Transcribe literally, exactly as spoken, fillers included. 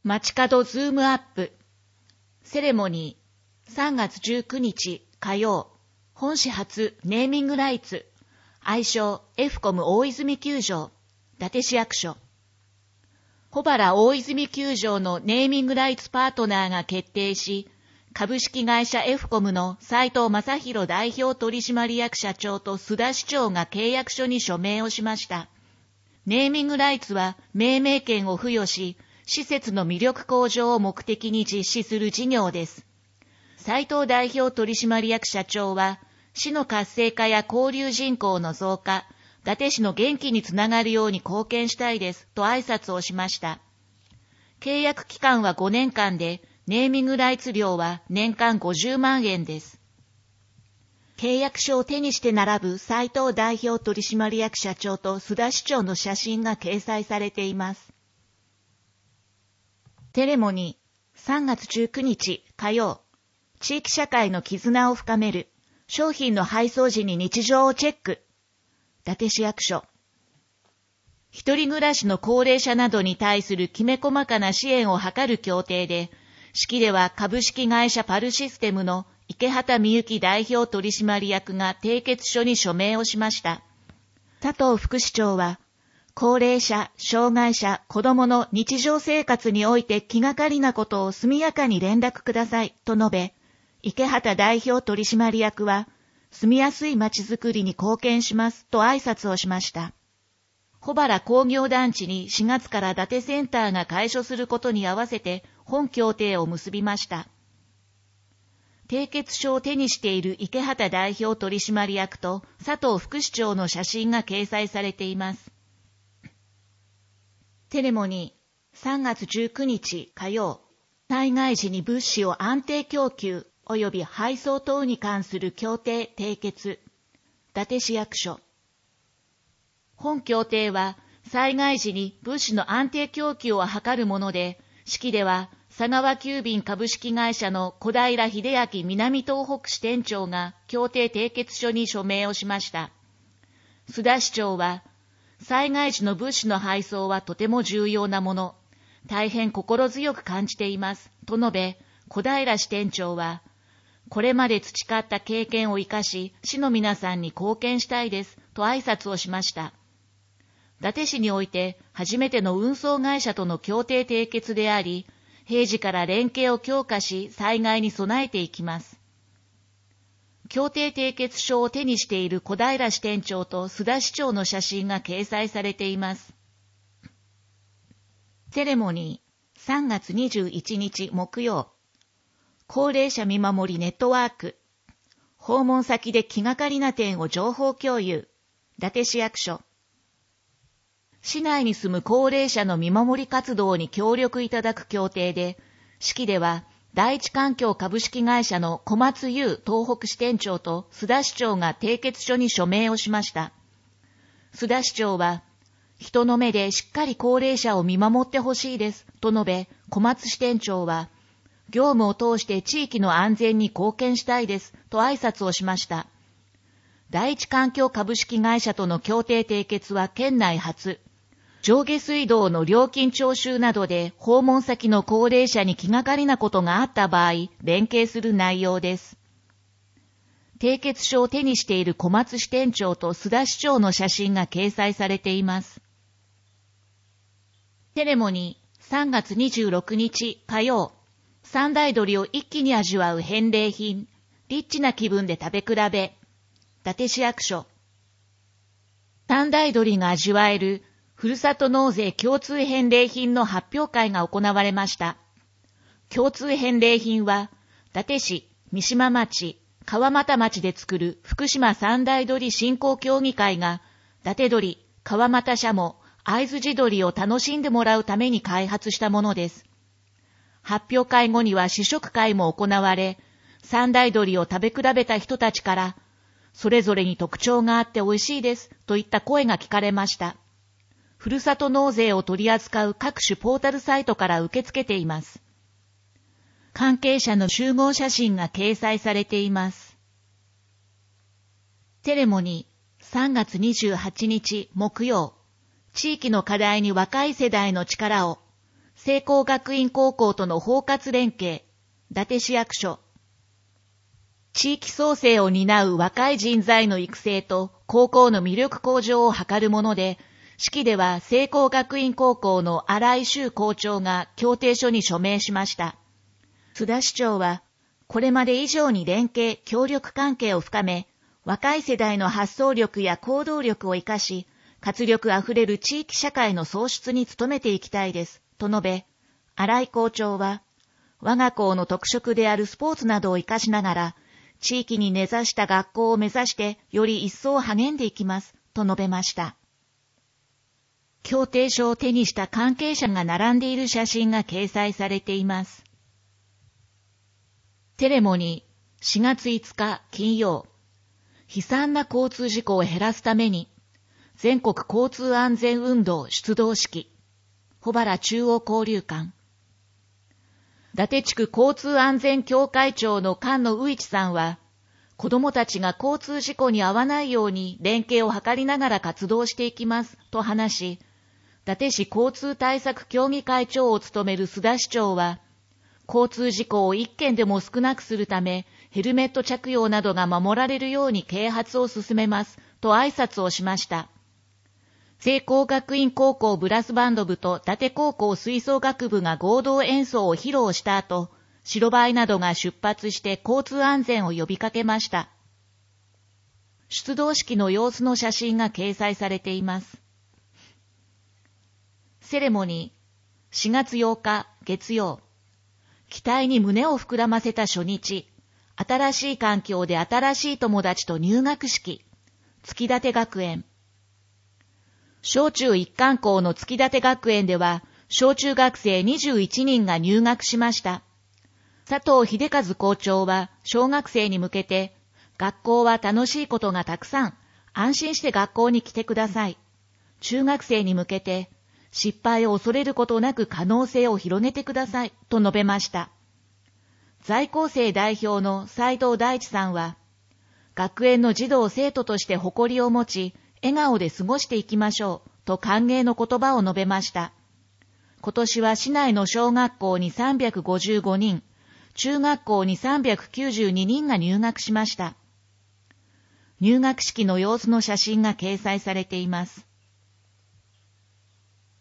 街角ズームアップ。セレモニー。さんがつじゅうくにち火曜。本市初ネーミングライツ。愛称 エフコム 大泉球場。伊達市役所。小原大泉球場のネーミングライツパートナーが決定し、株式会社 エフコム の斉藤正宏代表取締役社長と須田市長が契約書に署名をしました。ネーミングライツは命名権を付与し、施設の魅力向上を目的に実施する事業です。斉藤代表取締役社長は、市の活性化や交流人口の増加、伊達市の元気につながるように貢献したいです、と挨拶をしました。契約期間はごねんかんで、ネーミングライツ料は年間ごじゅうまんえんです。契約書を手にして並ぶ斉藤代表取締役社長と須田市長の写真が掲載されています。セレモニー。さんがつじゅうくにち火曜。地域社会の絆を深める。商品の配送時に日常をチェック。伊達市役所。一人暮らしの高齢者などに対するきめ細かな支援を図る協定で、式では株式会社パルシステムの池畑美幸代表取締役が締結書に署名をしました。佐藤副市長は、高齢者、障害者、子どもの日常生活において気がかりなことを速やかに連絡ください、と述べ、池畑代表取締役は、住みやすい街づくりに貢献します、と挨拶をしました。小原工業団地にしがつから伊達センターが開所することに合わせて本協定を結びました。締結書を手にしている池畑代表取締役と佐藤副市長の写真が掲載されています。セレモニー。さんがつじゅうくにち火曜。災害時に物資を安定供給及び配送等に関する協定締結。伊達市役所。本協定は災害時に物資の安定供給を図るもので、式では佐川急便株式会社の小平秀明南東北支店長が協定締結書に署名をしました。須田市長は、災害時の物資の配送はとても重要なもの、大変心強く感じています、と述べ、小平支店長は、これまで培った経験を生かし、市の皆さんに貢献したいです、と挨拶をしました。伊達市において初めての運送会社との協定締結であり、平時から連携を強化し、災害に備えていきます。協定締結書を手にしている小平支店長と須田市長の写真が掲載されています。セレモニー。さんがつにじゅういちにち木曜。高齢者見守りネットワーク。訪問先で気がかりな点を情報共有。伊達市役所。市内に住む高齢者の見守り活動に協力いただく協定で、式では、第一環境株式会社の小松優東北支店長と須田市長が締結書に署名をしました。須田市長は、人の目でしっかり高齢者を見守ってほしいです、と述べ、小松支店長は、業務を通して地域の安全に貢献したいです、と挨拶をしました。第一環境株式会社との協定締結は県内初。上下水道の料金徴収などで訪問先の高齢者に気がかりなことがあった場合、連携する内容です。締結書を手にしている小松支店長と須田市長の写真が掲載されています。セレモニー。さんがつにじゅうろくにち火曜。三大鶏を一気に味わう返礼品。リッチな気分で食べ比べ。伊達市役所。三大鶏が味わえるふるさと納税共通返礼品の発表会が行われました。共通返礼品は、伊達市、三島町、川俣町で作る福島三大鶏振興協議会が、伊達鶏、川俣しゃも、会津地鶏を楽しんでもらうために開発したものです。発表会後には試食会も行われ、三大鶏を食べ比べた人たちから、それぞれに特徴があって美味しいです、といった声が聞かれました。ふるさと納税を取り扱う各種ポータルサイトから受け付けています。関係者の集合写真が掲載されています。セレモニー。さんがつにじゅうはちにち木曜。地域の課題に若い世代の力を。 聖光学院高校との包括連携、伊達市役所。地域創生を担う若い人材の育成と高校の魅力向上を図るもので、式では聖光学院高校の新井修校長が協定書に署名しました。須田市長は、これまで以上に連携、協力関係を深め、若い世代の発想力や行動力を生かし、活力あふれる地域社会の創出に努めていきたいです、と述べ、新井校長は、我が校の特色であるスポーツなどを生かしながら、地域に根ざした学校を目指して、より一層励んでいきます、と述べました。協定書を手にした関係者が並んでいる写真が掲載されています。セレモニー、しがついつか金曜。悲惨な交通事故を減らすために、全国交通安全運動出動式、保原中央交流館。伊達地区交通安全協会長の菅野宇一さんは、子どもたちが交通事故に遭わないように連携を図りながら活動していきますと話し、伊達市交通対策協議会長を務める須田市長は、交通事故を一件でも少なくするため、ヘルメット着用などが守られるように啓発を進めますと挨拶をしました。聖光学院高校ブラスバンド部と伊達高校吹奏楽部が合同演奏を披露した後、白バイなどが出発して交通安全を呼びかけました。出動式の様子の写真が掲載されています。セレモニー、しがつようか月曜。期待に胸を膨らませた初日、新しい環境で新しい友達と入学式、月立学園。小中一貫校の月立学園では、小中学生にじゅういちにんが入学しました。佐藤秀和校長は小学生に向けて、学校は楽しいことがたくさん、安心して学校に来てください。中学生に向けて、失敗を恐れることなく可能性を広げてください、と述べました。在校生代表の斉藤大地さんは、学園の児童生徒として誇りを持ち、笑顔で過ごしていきましょう、と歓迎の言葉を述べました。今年は市内の小学校にさんびゃくごじゅうごにん、中学校にさんびゃくきゅうじゅうににんが入学しました。入学式の様子の写真が掲載されています。